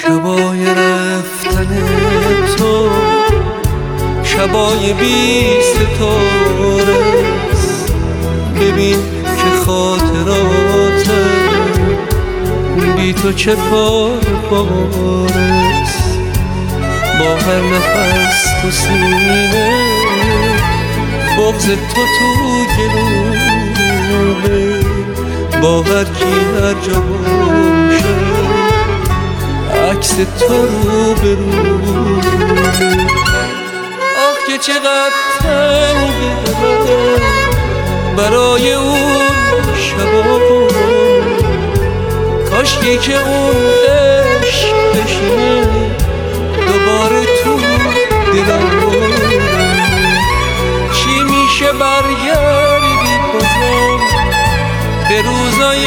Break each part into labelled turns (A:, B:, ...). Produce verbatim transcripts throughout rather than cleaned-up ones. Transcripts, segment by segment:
A: شبای رفتن تو شبای بی ستاره است. ببین که خاطرات بی تو چه پار پارست. با هر نفس تو سینه بغض تو تو گلومه. با هر کی هر جا باشه عکس تو رو به رومه. آخ که چقدر تنگی دلم برای اون شبا. کاشکی که اون عشق بشینه دوباره تو دلم. چی میشه برگردی بازم به روزای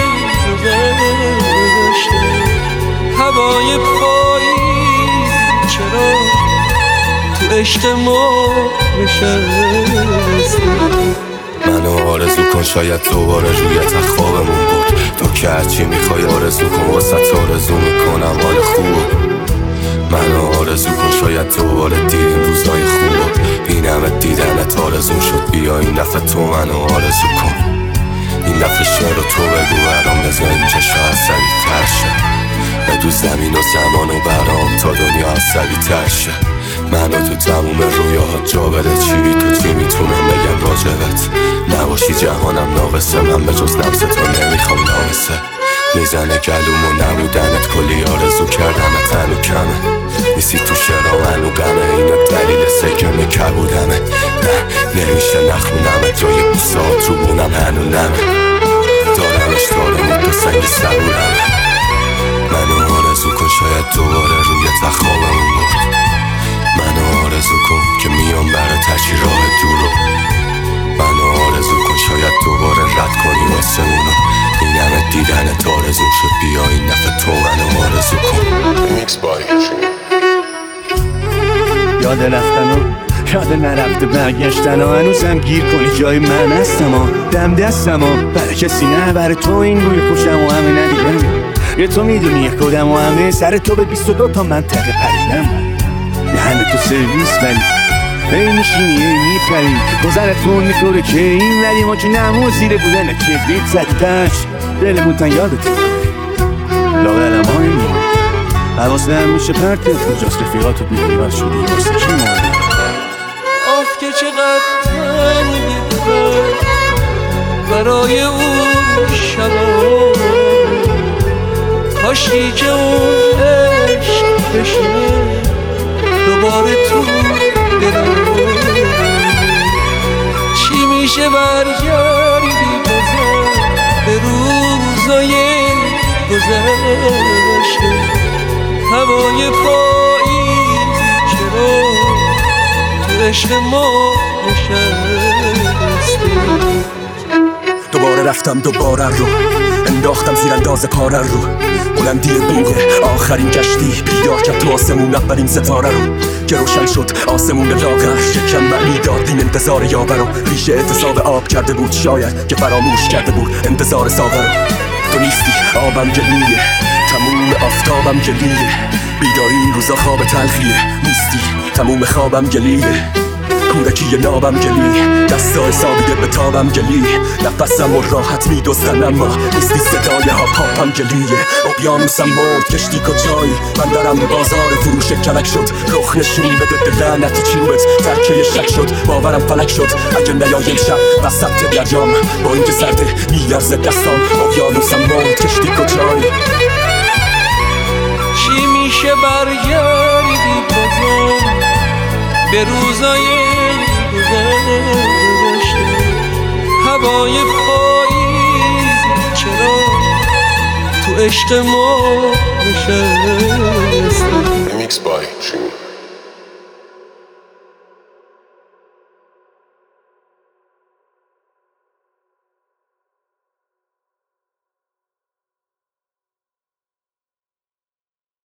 A: گذشته. هوای پاییز چرا تو عشق ما نشسته.
B: منو آرزو کن شاید دوباره رویت از خوابمون بود. تو که هرچی میخوای آرزو کن واسه آرزو میکنم حال خوبو. منو آرزو کن شاید دوباره دیدیم روزای خوبو. این همه دیدنت آرزو شد. بیا این دفعه تو منو آرزو کن. این دفعه شعر تو بگو برام بذار اینجا شاید سریع تر شه. بدو زمین و زمان و برام تا دنیا عصبی تر شه. منو تو تموم رویاها جا بده. چی تو چی میتونم بگم راجبت. نباشی جهانم ناقصه. من به جز نفس تو نمیخوام نامسه. میزنه گلوم و نبودنت کلی آرزو کردمت هنو کمه. نیستی تو شعرام هنو غمه. اینا دلیل سکم کبودمه. نه نمیشه نخونمت. جای بوسات رو بونم هنو نمه. دارمش دارم تو سنگ صبورمه. منو آرزو کن شاید دوباره روی تخوابمون بود. منو آرزو کن که میام برا تشی راه دورو. منو آرزو کن شاید دوباره رد کنی واسمونو. این همه دیدنت آرزو شد. بیا این دفعه تو منو آرزو کن. میکس بای
C: یاد رفتن و یاد نرفته برگشتن و هنوزم گیر کنی جای من هستم و دم دستم و برای کسی نه برای تو این روی پوشم و همه ندیدم. یه تو میدونی یک کدم و همه سر تو به بیست و دو تا منطقه پریدم. یه همه تو سرویس ولی هی میشینی هی میپری. گذرتون میخوره که این ولی ما که نمو زیر بودن کبریت زدیدش. دلمون تن یادت لاغرم های میمون حواسته هم میشه پرتت کجاست رفیقاتو بیدیران شدی واسه کی مورده.
A: آخ که چقدر تنگی دلم برای اون شبا. کاشکی که اون عشق بشینه دوباره تو دلم. چی میشه برگردی بازم به روزای گذشته. هوای پاییز چرا تو عشق ما نشسته.
D: دوباره رفتم دوباره رو انداختم زیر انداز پاره رو. بلندی بوغ آخرین کشتی بیدار کرد تو آسمون اولین ستاره رو که روشن شد آسمون لاغر. شکم معنی داد این انتظار یاور رو. ریشه اعتصاب آب کرده بود شاید که فراموش کرده بود انتظار ساغر رو. تو نیستی آبم گلیه تموم آفتابم گلیه. بیداری این روزا خواب تلخیه. نیستی تموم خوابم گلیه. کودکی نابم گلی دستا حسابیده به تابم گلی. نفسم و راحت میدوزن اما نیستی صدای ها پاپم گلیه. اقیانوسم مرد کشتی کجایی. من دارم به بازار فروش کلک شد. رخ نشون بده به لعنتی چوبت ترکه شک شد. باورم فلک شد اگه نیایم شب وسط دریام. با اینکه سرده میارزه دستام. اقیانوسم مرد کشتی کجایی.
A: چی میشه برگردی بازم به روزای گذشته. هوای پاییز چرا تو عشق ما نشسته.